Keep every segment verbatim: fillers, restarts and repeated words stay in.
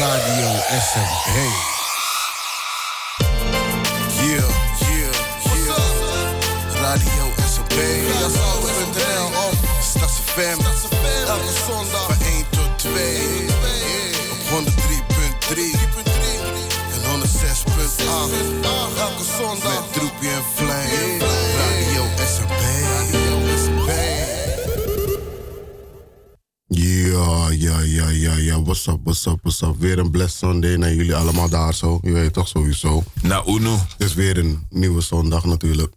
Radio S M B. Yeah, yeah, yeah. Radio S M B. Jazzal.nl of Stadse F M. Elke zondag van één tot twee. Op honderd drie punt drie en honderd zes punt acht. Elke zondag met Droepie en Flame. Radio S M B. Ja, ja, ja, ja, ja. What's up, what's up, what's up. Weer een blessed Sunday naar jullie allemaal daar zo. Je weet toch sowieso. Nou, Uno. Het is weer een nieuwe zondag natuurlijk.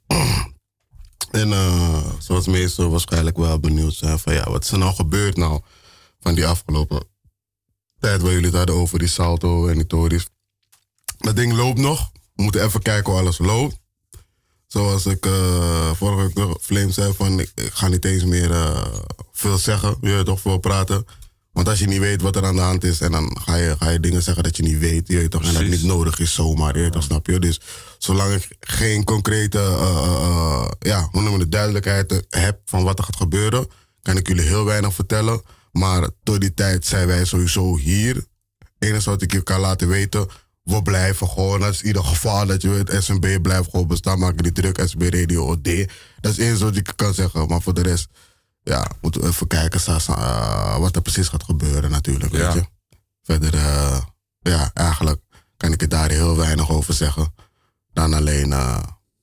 En uh, zoals meesten waarschijnlijk wel benieuwd zijn van ja, wat is er nou gebeurd nou van die afgelopen tijd waar jullie het hadden over die Salto en die Tories. Dat ding loopt nog. We moeten even kijken hoe alles loopt. Zoals ik uh, vorige week de Flame zei van ik, ik ga niet eens meer uh, veel zeggen. Je weet toch veel praten. Want als je niet weet wat er aan de hand is en dan ga je, ga je dingen zeggen dat je niet weet. Je weet toch, en dat het niet nodig is zomaar. Je weet toch, snap je? Dus zolang ik geen concrete, uh, uh, ja, hoe noemen we het, duidelijkheid heb van wat er gaat gebeuren, kan ik jullie heel weinig vertellen. Maar tot die tijd zijn wij sowieso hier. Het enige wat ik je kan laten weten, we blijven gewoon. Dat is in ieder geval dat je weet, S M B blijft gewoon bestaan. Maak je niet druk, S M B Radio O D. Dat is één wat ik kan zeggen. Maar voor de rest, ja, moeten we even kijken uh, wat er precies gaat gebeuren natuurlijk, weet ja. je. Verder, uh, ja, eigenlijk kan ik er daar heel weinig over zeggen. Dan alleen, uh,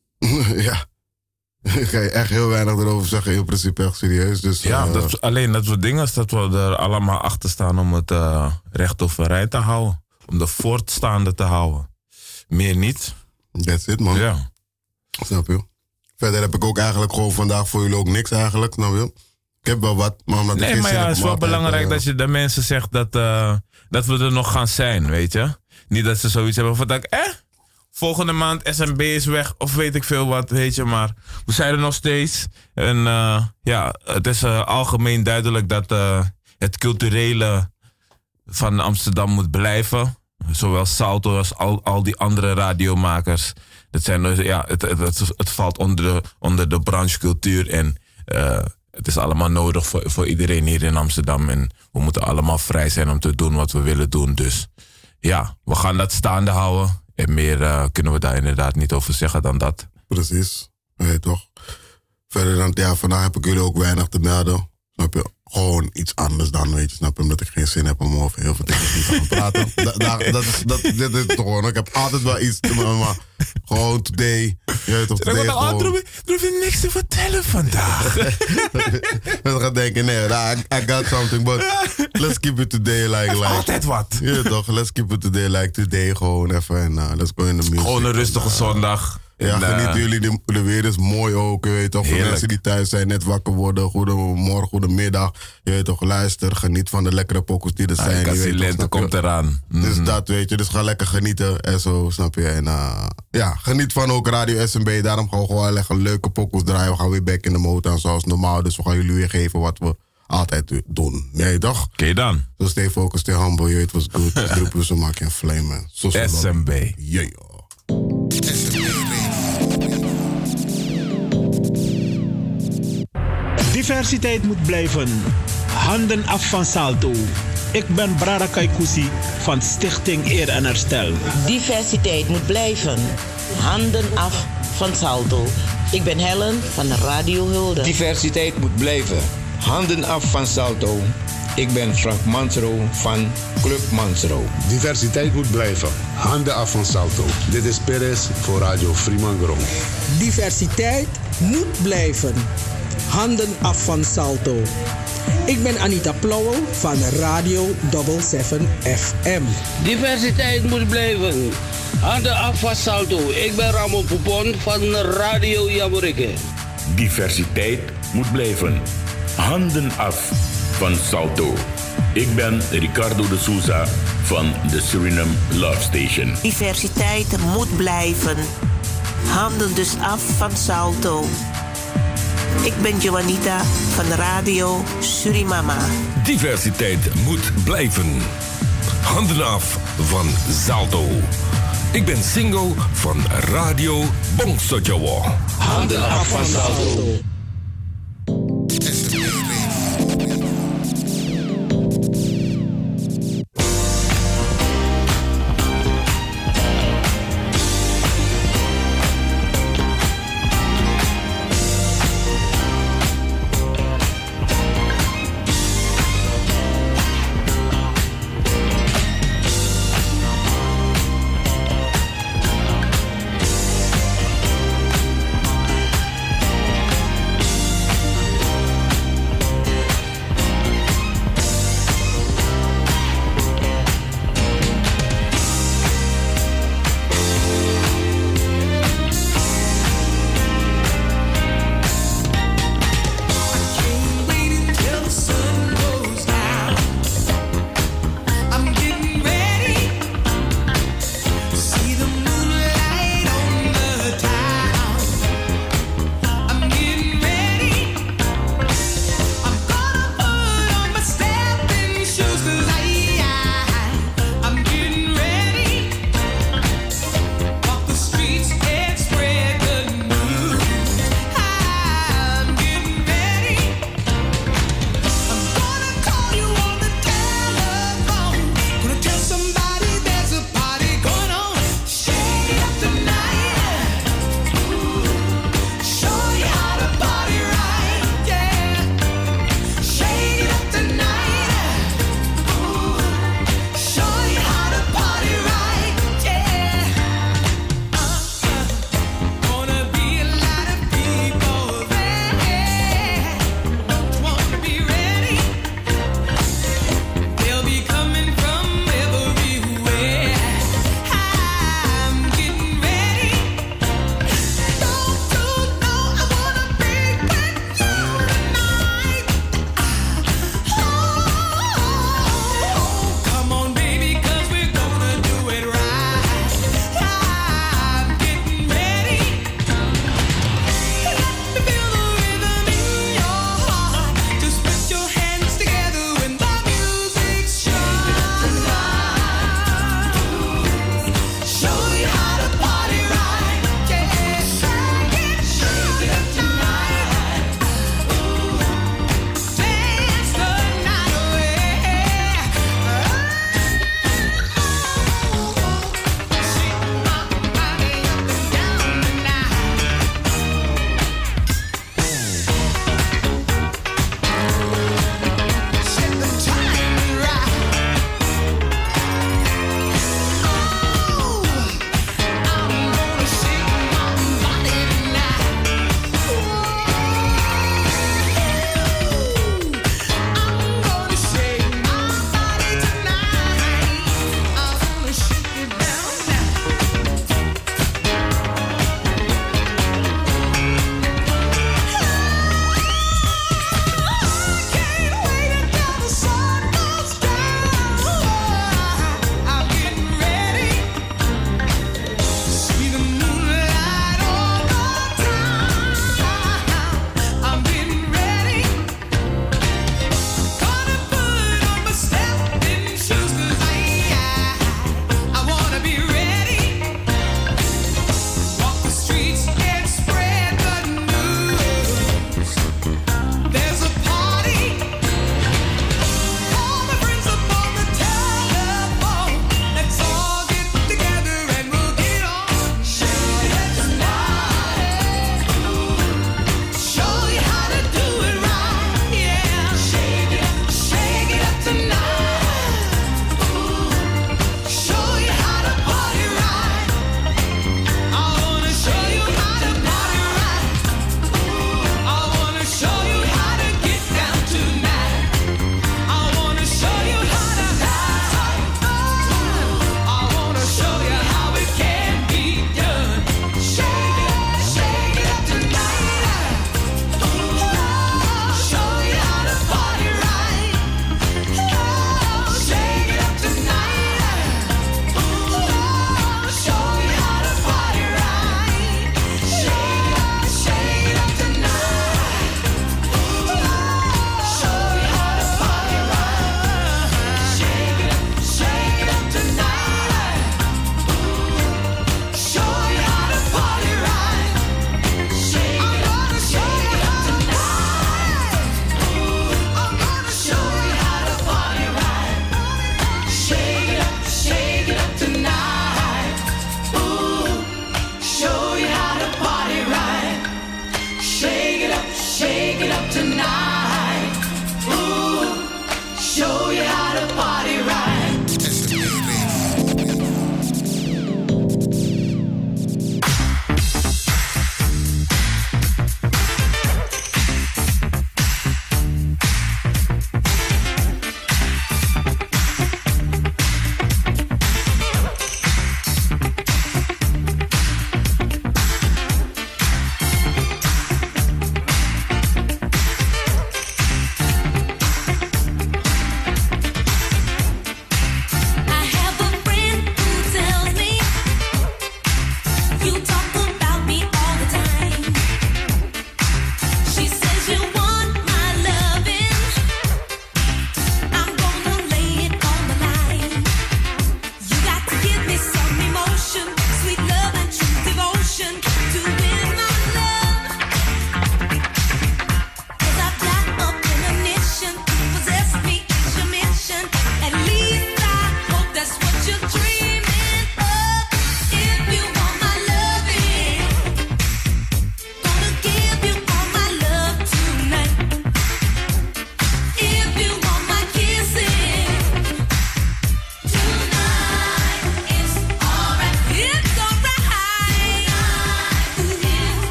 ja, ik kan je echt heel weinig erover zeggen, in principe echt serieus. Dus, ja, uh, dat, alleen dat soort dingen is dat we er allemaal achter staan om het uh, recht overeind te houden. Om de voortstaande te houden. Meer niet. That's it, man. Ja. Snap je? Verder heb ik ook eigenlijk gewoon vandaag voor jullie ook niks eigenlijk, snap je? Ik heb wel wat, maar omdat nee, ik maar ja, het is wel altijd, belangrijk uh, dat je de mensen zegt dat, uh, dat we er nog gaan zijn, weet je? Niet dat ze zoiets hebben van, dat ik, eh, volgende maand S M B is weg, of weet ik veel wat, weet je, maar we zijn er nog steeds. En uh, ja, het is uh, algemeen duidelijk dat uh, het culturele van Amsterdam moet blijven. Zowel Salto als al, al die andere radiomakers. Dat zijn, ja, het, het, het, het valt onder de, onder de branchecultuur en uh, het is allemaal nodig voor, voor iedereen hier in Amsterdam. En we moeten allemaal vrij zijn om te doen wat we willen doen. Dus ja, we gaan dat staande houden. En meer uh, kunnen we daar inderdaad niet over zeggen dan dat. Precies, weet je toch. Verder dan, ja, vandaag heb ik jullie ook weinig te melden. Snap je? Gewoon iets anders dan, weet je, snap je? Omdat ik geen zin heb om over heel veel dingen te gaan praten. da, da, dat is, dat, dit is toch gewoon, ik heb altijd wel iets te melden, maar gewoon today. Je weet toch, today gewoon. Er hoef je niks te vertellen vandaag. Dan gaat denken, nee, nah, I, I got something, but let's keep it today like... like altijd wat. Ja, toch, let's keep it today like today, gewoon even en uh, let's go in the music. Gewoon een rustige en, uh, zondag. Ja, en, genieten jullie, de, de weer is mooi ook, je weet toch. Voor heerlijk. Mensen die thuis zijn, net wakker worden, goedemorgen, goedemiddag. Je weet toch, luister, geniet van de lekkere pokus die er zijn. Ah, je weet lente toch, komt eraan. Mm. Dus dat, weet je, dus ga lekker genieten en zo, snap je. En uh, ja, geniet van ook Radio S M B, daarom gaan we gewoon lekker leuke pokus draaien. We gaan weer back in de motor zoals normaal, dus we gaan jullie weer geven wat we altijd doen. Nee, toch? Oké okay, dan. So stay focused, stay humble, je weet what's good. Droepie zo maak je een flame, man. S M B. Yeah. S M B. Diversiteit moet blijven. Handen af van Salto. Ik ben Brada Kaikousi van Stichting Eer en Herstel. Diversiteit moet blijven. Handen af van Salto. Ik ben Helen van Radio Hulde. Diversiteit moet blijven. Handen af van Salto. Ik ben Frank Mansro van Club Mansro. Diversiteit moet blijven. Handen af van Salto. Dit is Perez voor Radio Fremangrom. Diversiteit moet blijven. Handen af van Salto. Ik ben Anita Plauwel van Radio zevenenzeventig F M. Diversiteit moet blijven. Handen af van Salto. Ik ben Ramon Poupon van Radio Jaburike. Diversiteit moet blijven. Handen af van Salto. Ik ben Ricardo de Souza van de Suriname Love Station. Diversiteit moet blijven. Handen dus af van Salto. Ik ben Joanita van Radio Surimama. Diversiteit moet blijven. Handen af van Salto. Ik ben Singo van Radio Bongsojowo. Handen af van Salto.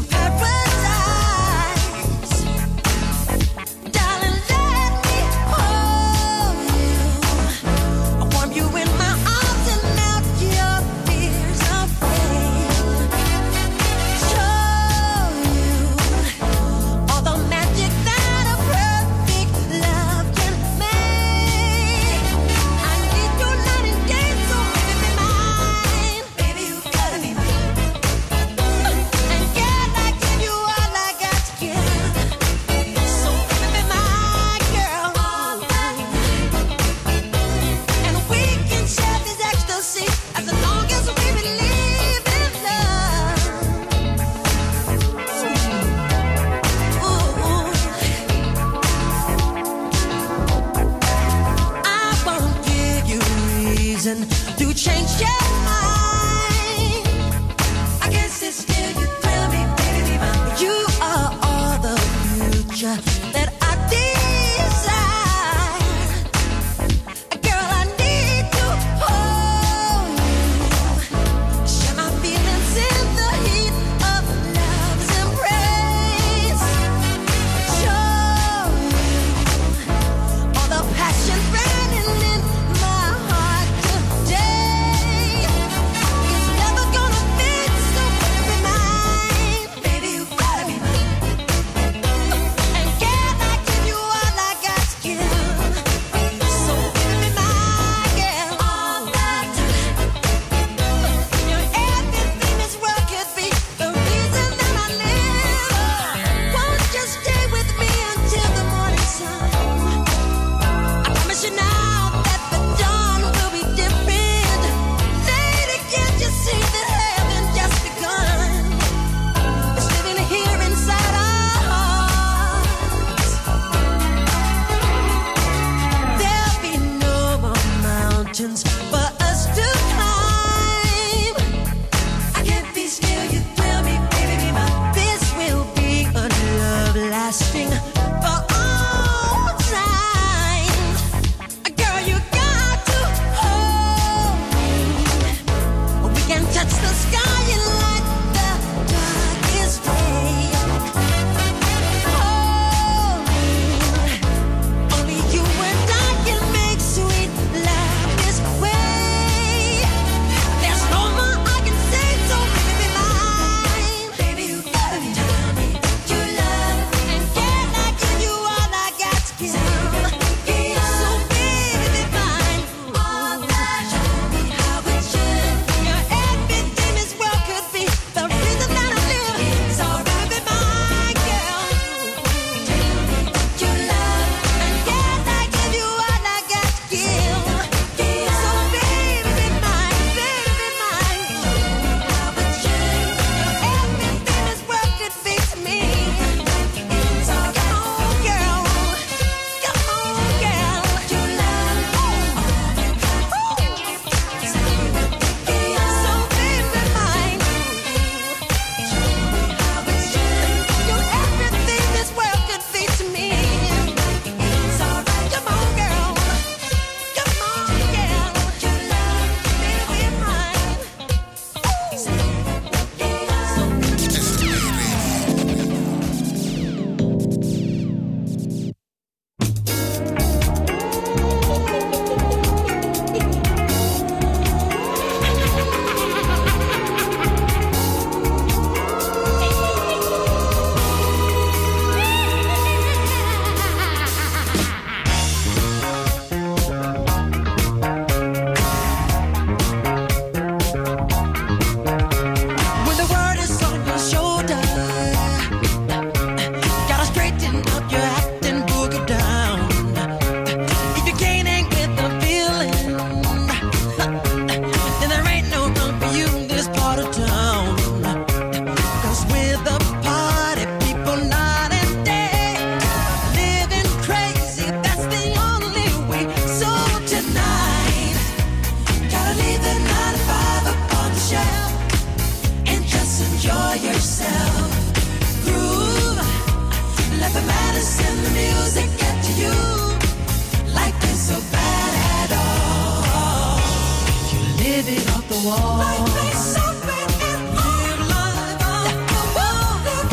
wall. Life is something and live life off the wall.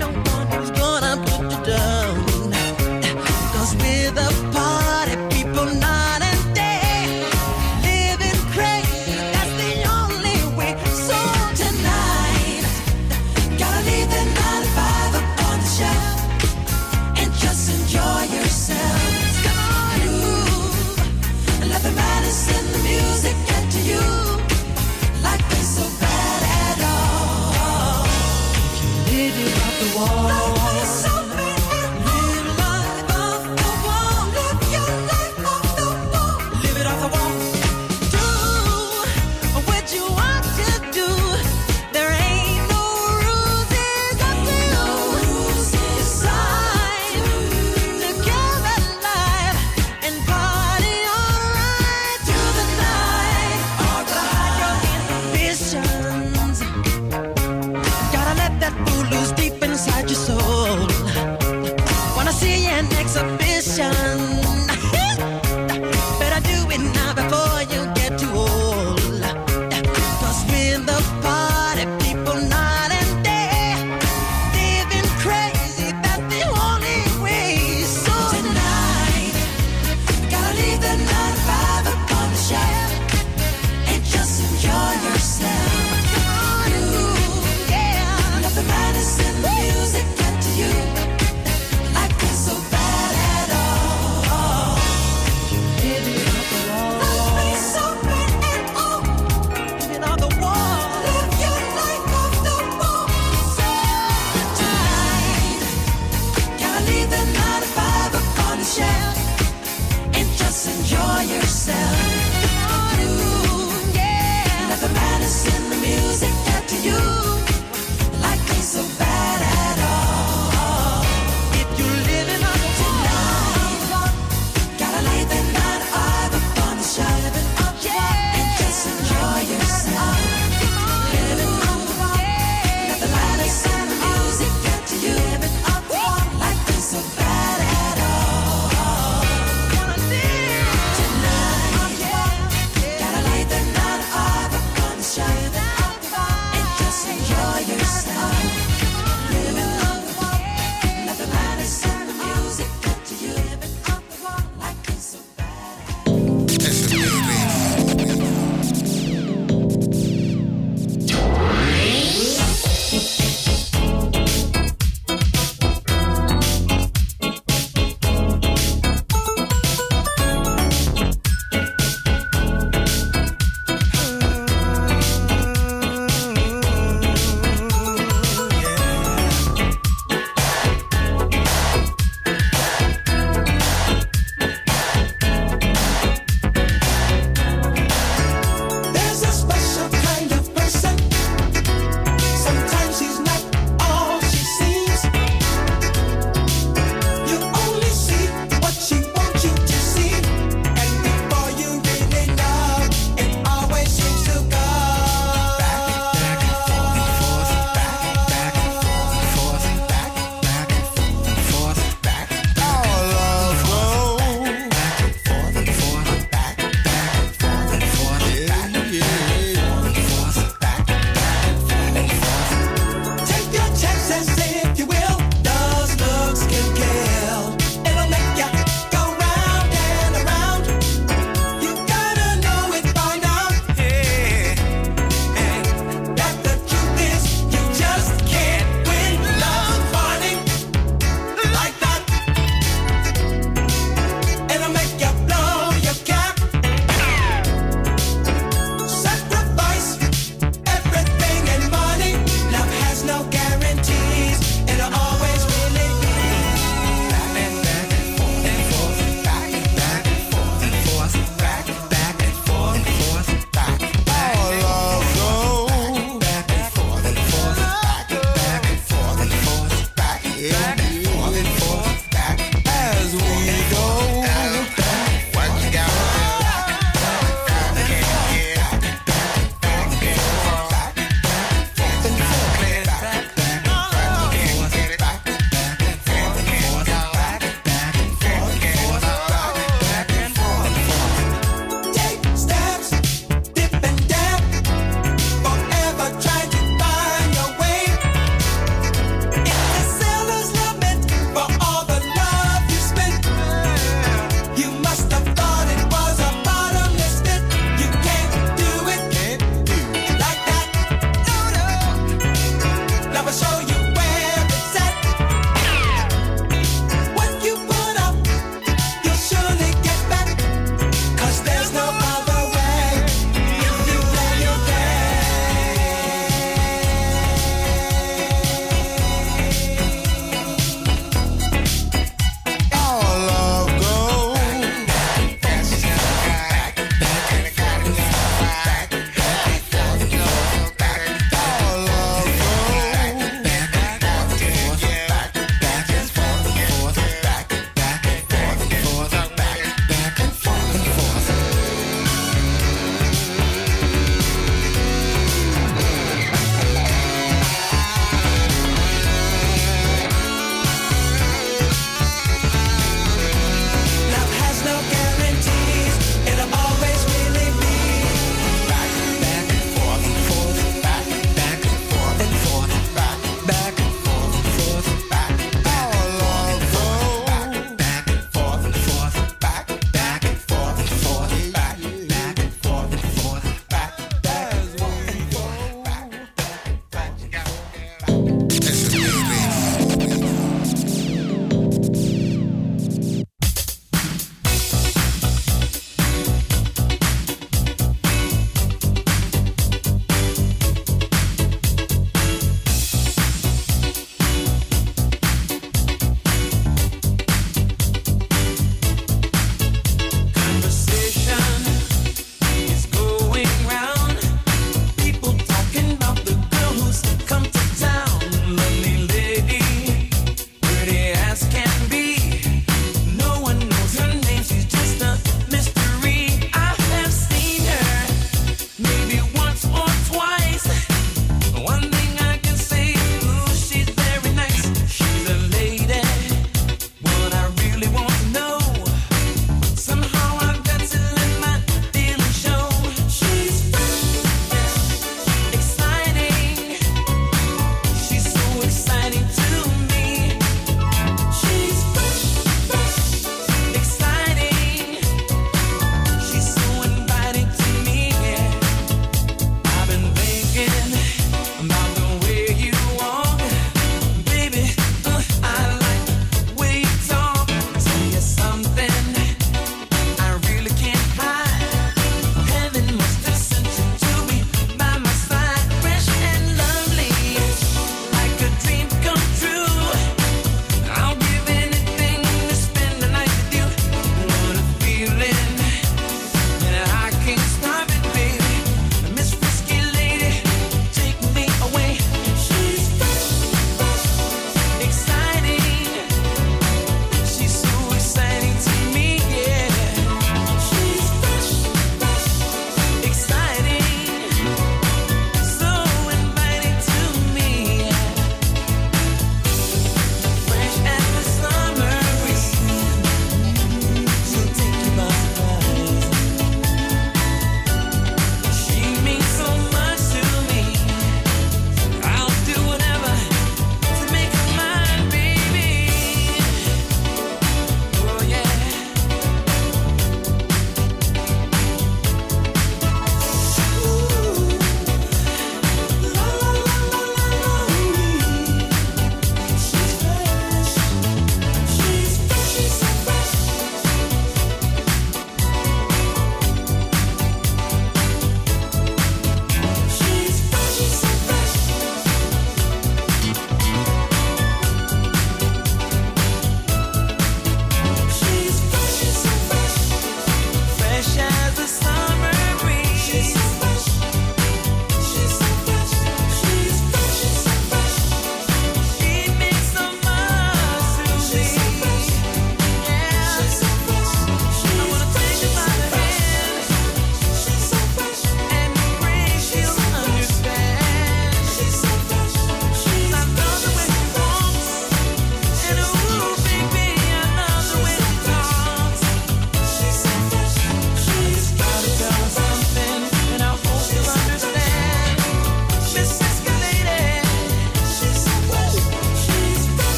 no one who's gonna put you down. 'Cause we're the party people night and day, living crazy, that's the only way. So tonight, gotta leave the nine to five up on the shelf and just enjoy yourself. Come on, groove, and let the madness in the music get to you. Life ain't so bad at all. If you live, you got the wall.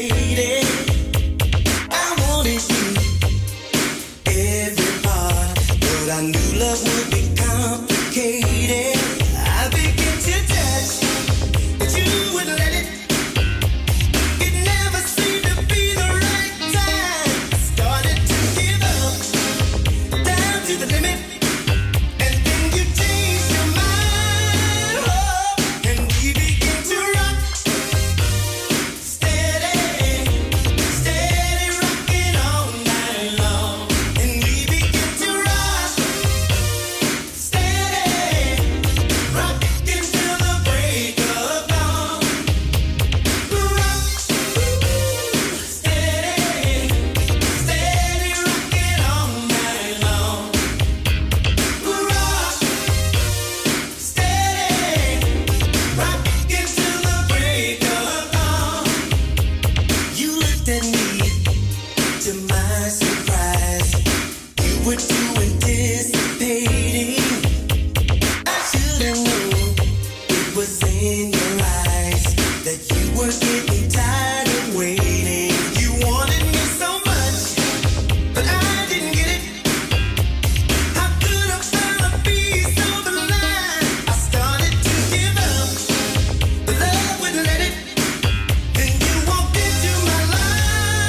anticipated. I wanted you every part, but I knew love would be complicated. I began to touch, but you wouldn't let it. It never seemed to be the right time. Started to give up, down to the limit. And then you changed your mind, oh, and we began to rock. Steady, steady rocking all night long. And we began to rock. Steady, rocking till the break of dawn. Rock, steady, steady rocking all night long. Rock, steady, rocking till the break of dawn. You looked at me, to my surprise. You were too anticipating. I should have known it was in your eyes that you were getting tired of waiting. You wanted me so much, but I didn't get it. How could I find a piece of the line? I started to give up, but love wouldn't let it. Then you walked into my life.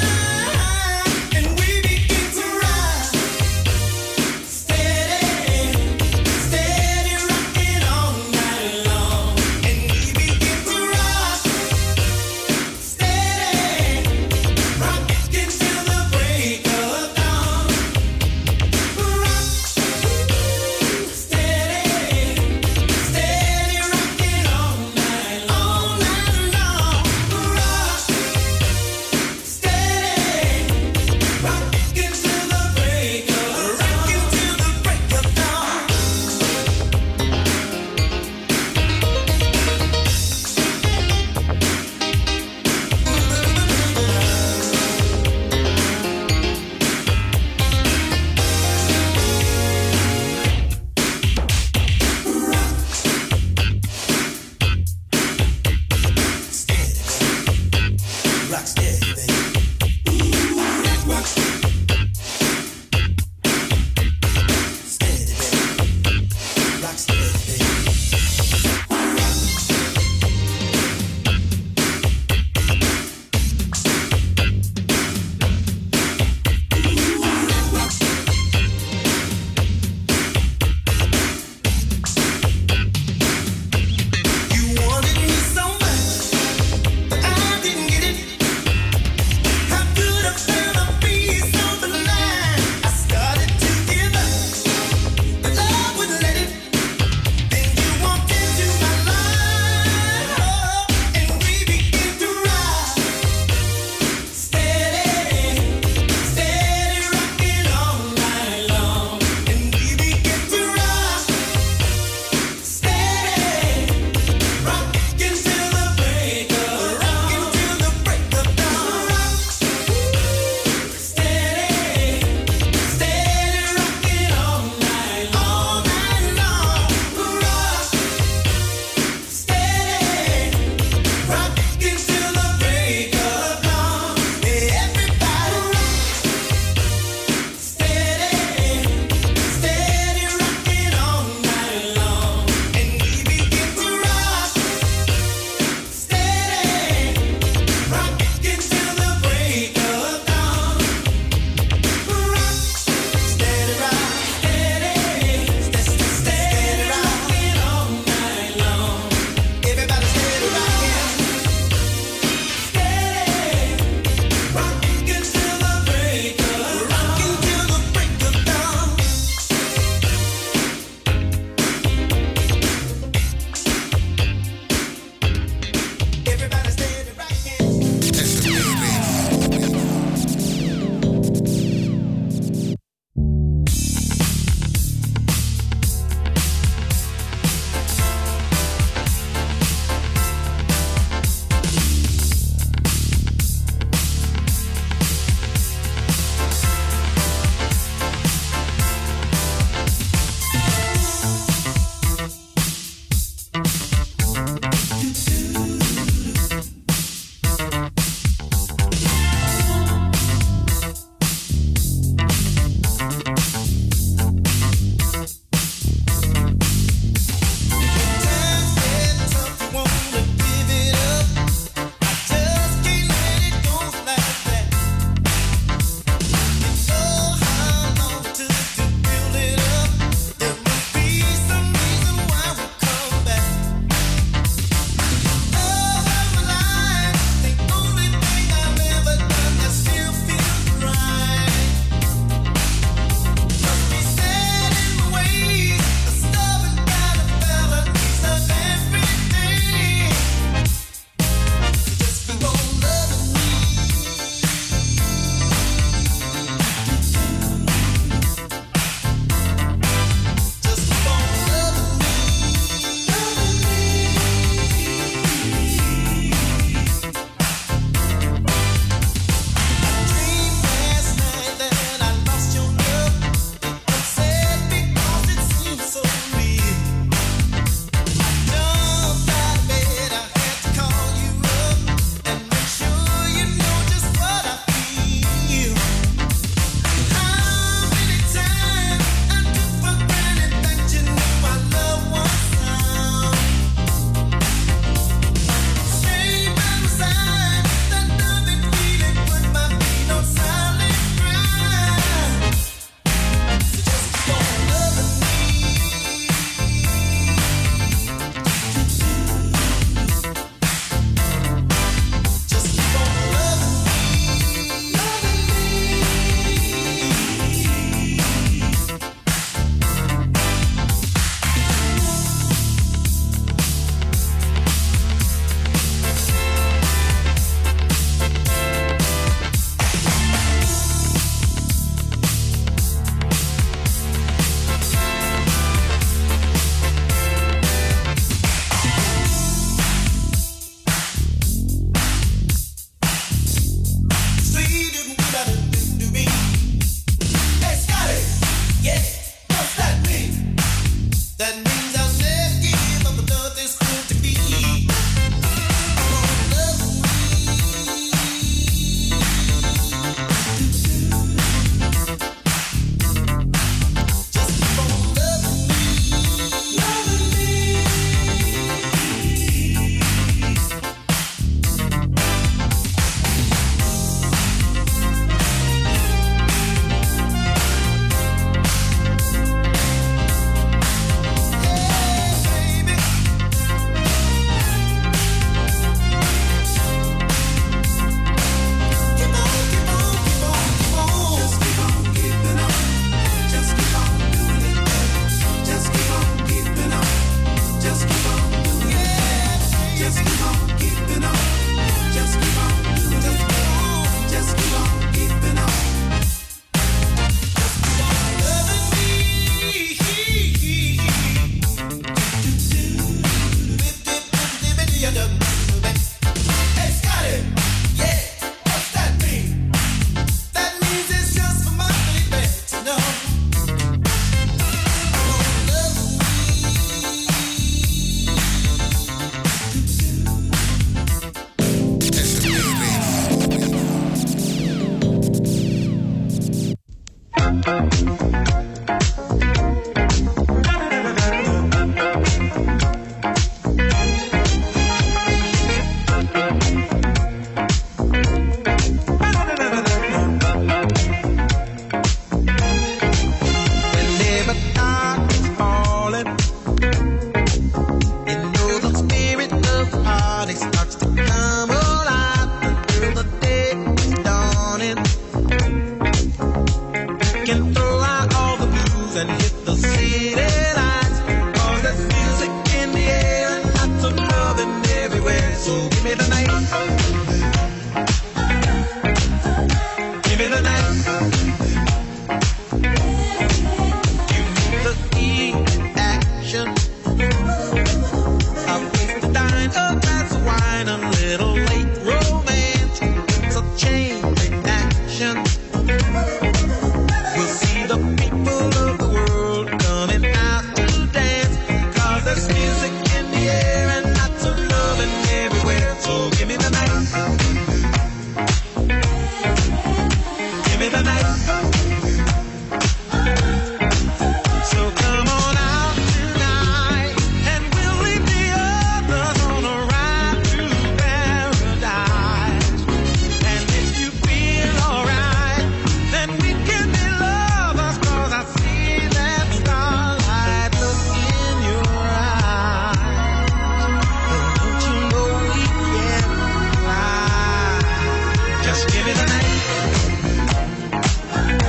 Just give me the night.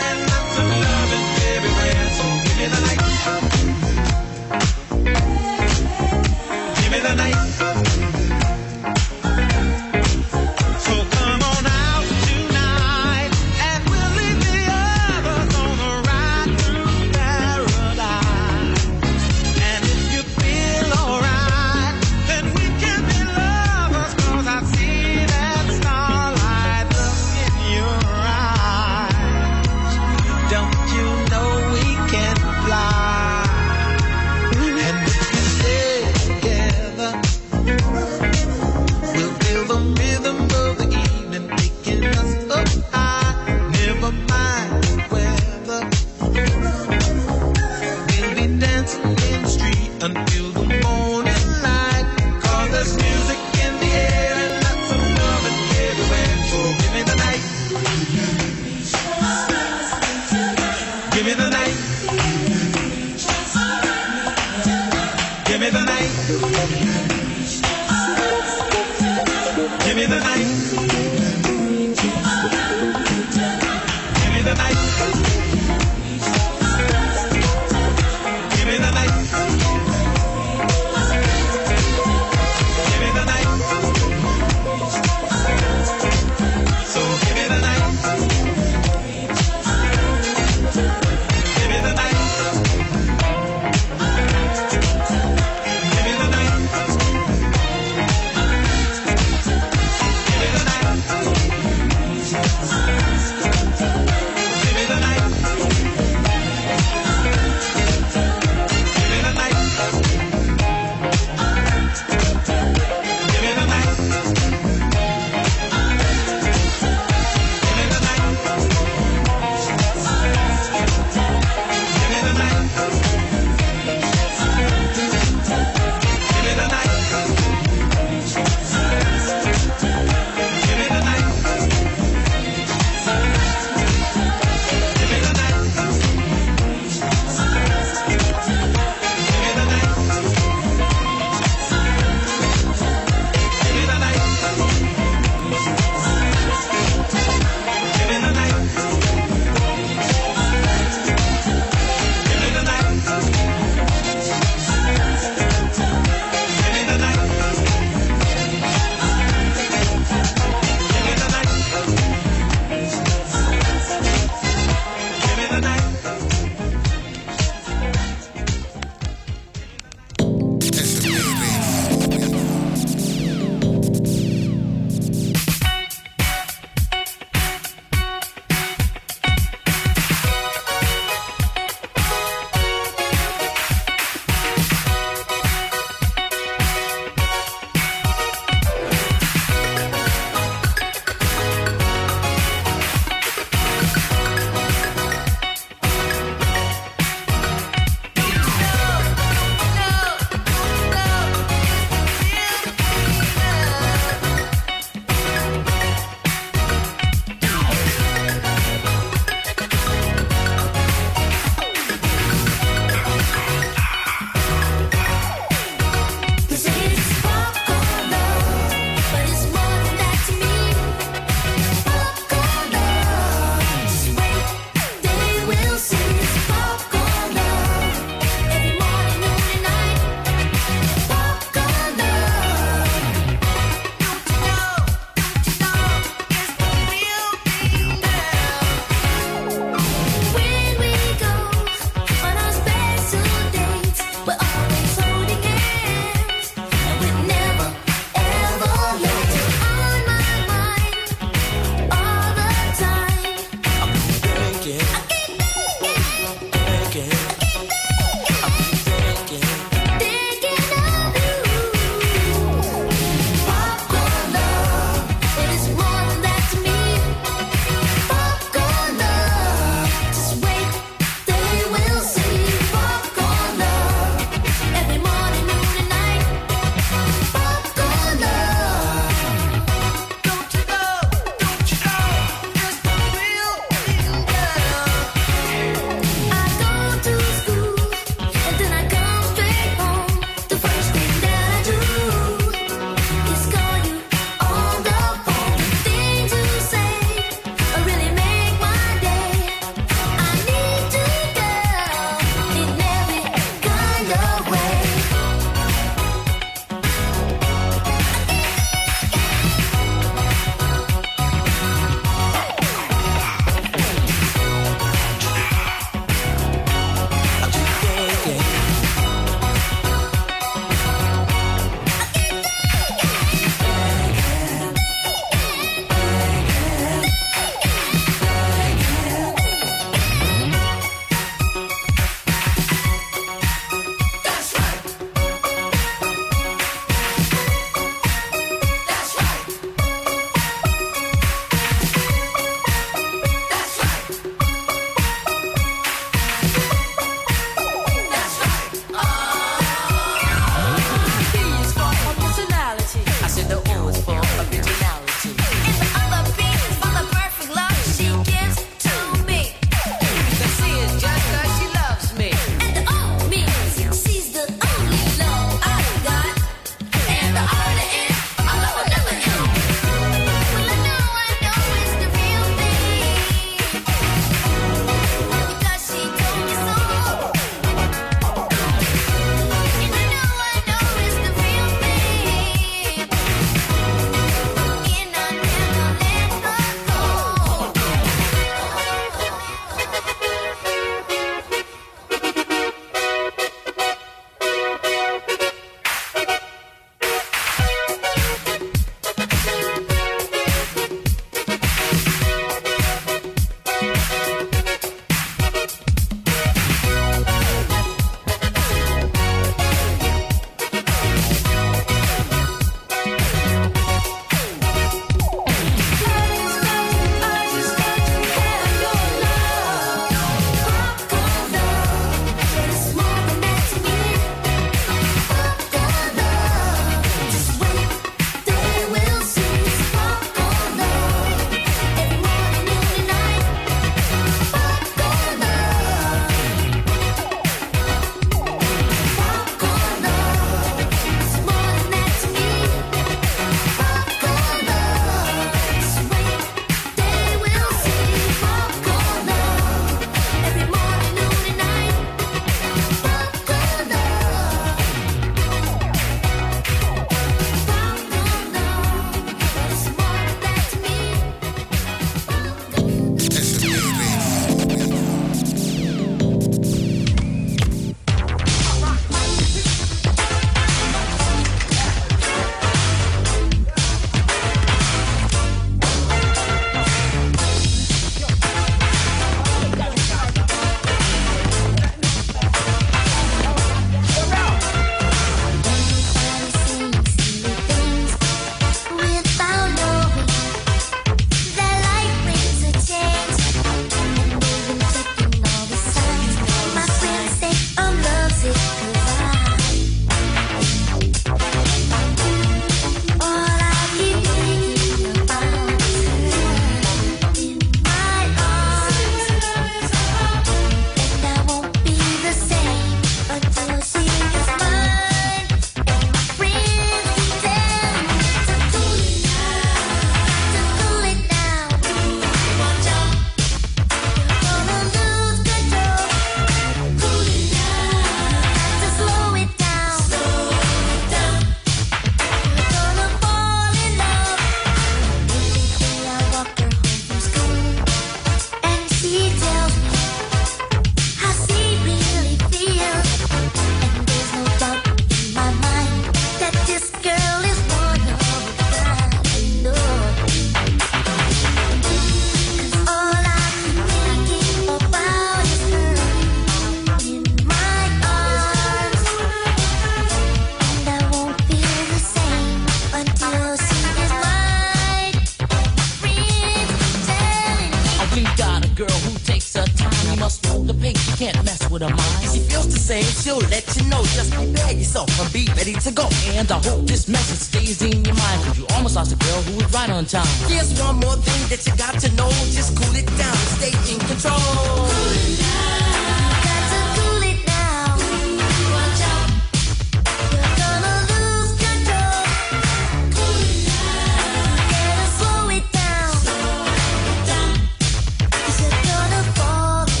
can't mess with her mind. She feels the same, she'll let you know. Just prepare yourself and be ready to go. And I hope this message stays in your mind, cause you almost lost a girl who was right on time. Here's one more thing that you got to know. Just cool it down and stay in control. Cool it down. Got to cool it down. Watch out. You're gonna lose control. Cool it down. Gotta slow it down. Slow it down. Cause you're gonna fall in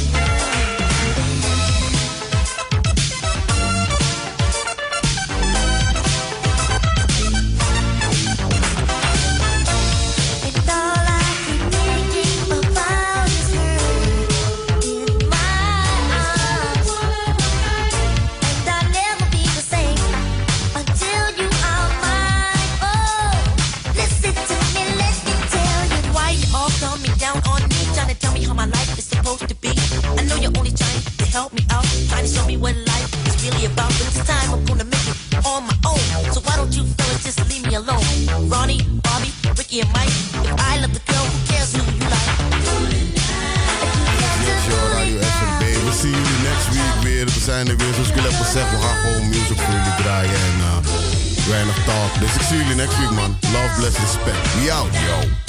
And all I keep thinking about is her in my arms. And I'll never be the same until you are mine. Oh, listen to me, let me tell you why you all coming down on me, trying to tell me how my life is supposed to be. I know you're only trying to help me out, trying to show me what life is really about. But this time I'm gonna make it on my own. So why don't you fellas just leave me alone? Ronnie, Bobby, Ricky, and Mike. If I love the girl, who cares who you like? Yes, joh, Radio S M B. We zien jullie next week weer. We zijn er weer, zoals ik jullie heb gezegd. We gaan gewoon music voor jullie draaien en uh, weinig talk. Dus ik zie jullie next week, man. Love, bless, respect. We out, yo.